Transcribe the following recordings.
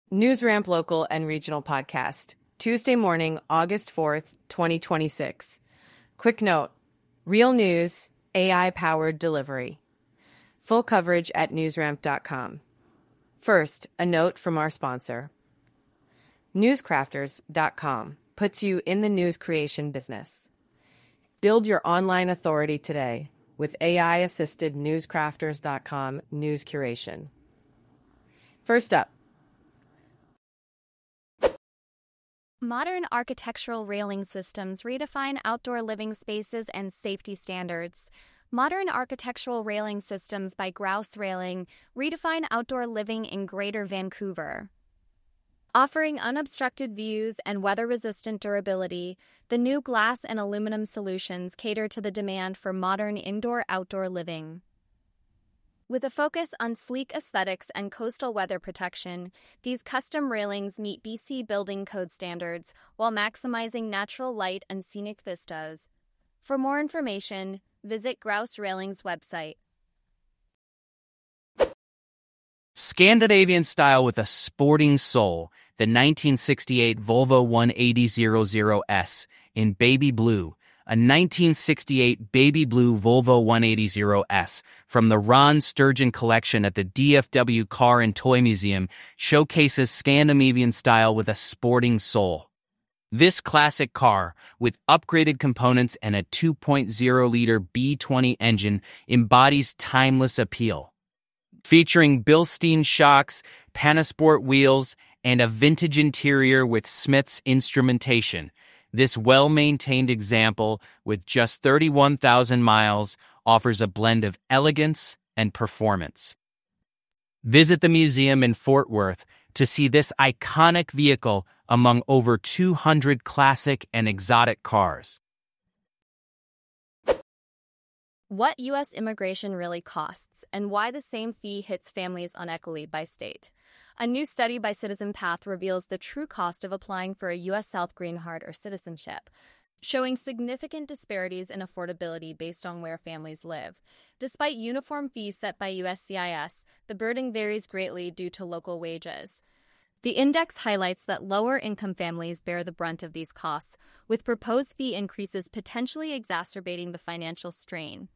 NewsRamp Local and Regional Podcast, Tuesday morning, August 4th, 2026. Quick note, real news, AI-powered delivery. Full coverage at newsramp.com. First, a note from our sponsor. Newscrafters.com puts you in the news creation business. Build your online authority today with AI-assisted newscrafters.com news curation. First up, modern architectural railing systems redefine outdoor living spaces and safety standards. Modern architectural railing systems by Grouse Railing redefine outdoor living in Greater Vancouver. Offering unobstructed views and weather-resistant durability, the new glass and aluminum solutions cater to the demand for modern indoor-outdoor living. With a focus on sleek aesthetics and coastal weather protection, these custom railings meet BC Building Code standards while maximizing natural light and scenic vistas. For more information, visit Grouse Railing's website. Scandinavian style with a sporting soul, the 1968 Volvo 18000S in baby blue, a 1968 baby blue Volvo 180S from the Ron Sturgeon collection at the DFW Car and Toy Museum showcases Scandinavian style with a sporting soul. This classic car, with upgraded components and a 2.0-liter B20 engine, embodies timeless appeal. Featuring Bilstein shocks, Panasport wheels, and a vintage interior with Smith's instrumentation, this well-maintained example, with just 31,000 miles, offers a blend of elegance and performance. Visit the museum in Fort Worth to see this iconic vehicle among over 200 classic and exotic cars. What U.S. immigration really costs, and why the same fee hits families unequally by state. A new study by Citizen Path reveals the true cost of applying for a U.S. South Green Card or citizenship, showing significant disparities in affordability based on where families live. Despite uniform fees set by USCIS, the burden varies greatly due to local wages. The index highlights that lower-income families bear the brunt of these costs, with proposed fee increases potentially exacerbating the financial strain.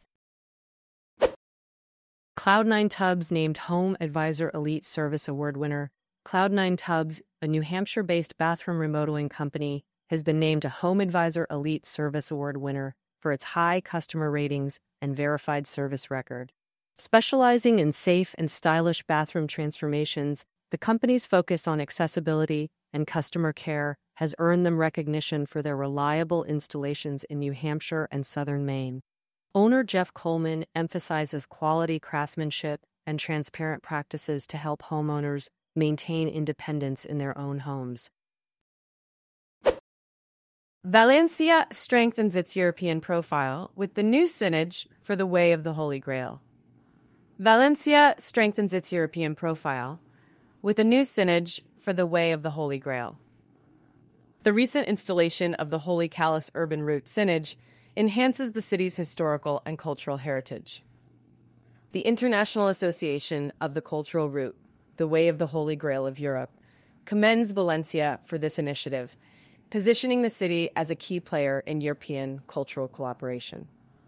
Cloud9 Tubs named Home Advisor Elite Service Award winner. Cloud9 Tubs, a New Hampshire-based bathroom remodeling company, has been named a Home Advisor Elite Service Award winner for its high customer ratings and verified service record. Specializing in safe and stylish bathroom transformations, the company's focus on accessibility and customer care has earned them recognition for their reliable installations in New Hampshire and southern Maine. Owner Jeff Coleman emphasizes quality craftsmanship and transparent practices to help homeowners maintain independence in their own homes. Valencia strengthens its European profile with the new signage for the Way of the Holy Grail. Valencia strengthens its European profile with a new signage for the Way of the Holy Grail. The recent installation of the Holy Chalice Urban Route signage enhances the city's historical and cultural heritage. The International Association of the Cultural Route, the Way of the Holy Grail of Europe, commends Valencia for this initiative, positioning the city as a key player in European cultural cooperation.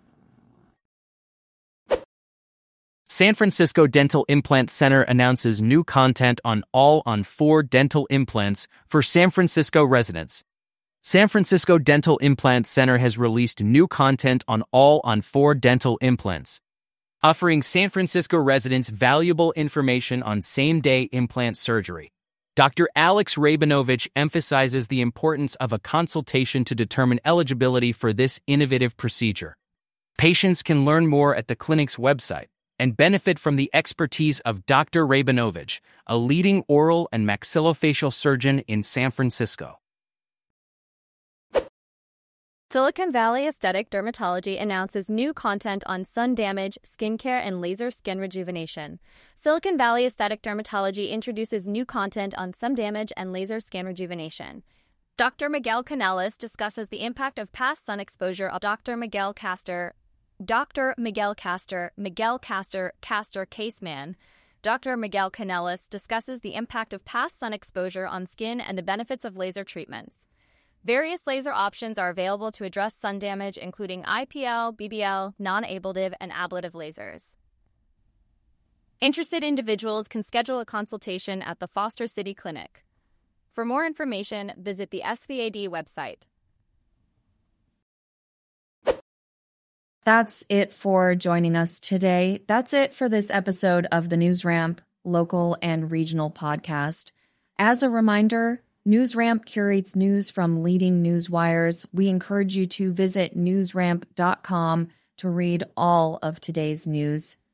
San Francisco Dental Implant Center announces new content on All on 4 dental implants for San Francisco residents. San Francisco Dental Implant Center has released new content on All on 4 dental implants, offering San Francisco residents valuable information on same-day implant surgery. Dr. Alex Rabinovich emphasizes the importance of a consultation to determine eligibility for this innovative procedure. Patients can learn more at the clinic's website and benefit from the expertise of Dr. Rabinovich, a leading oral and maxillofacial surgeon in San Francisco. Silicon Valley Aesthetic Dermatology announces new content on sun damage, skincare, and laser skin rejuvenation. Silicon Valley Aesthetic Dermatology introduces new content on sun damage and laser skin rejuvenation. Dr. Miguel Canales discusses the impact of past sun exposure on Miguel Castor Caseman, Dr. Miguel Canellis discusses the impact of past sun exposure on skin and the benefits of laser treatments. Various laser options are available to address sun damage, including IPL, BBL, non-ablative, and ablative lasers. Interested individuals can schedule a consultation at the Foster City Clinic. For more information, visit the SVAD website. That's it for joining us today. That's it for this episode of the NewsRamp local and regional podcast. As a reminder, NewsRamp curates news from leading news wires. We encourage you to visit newsramp.com to read all of today's news.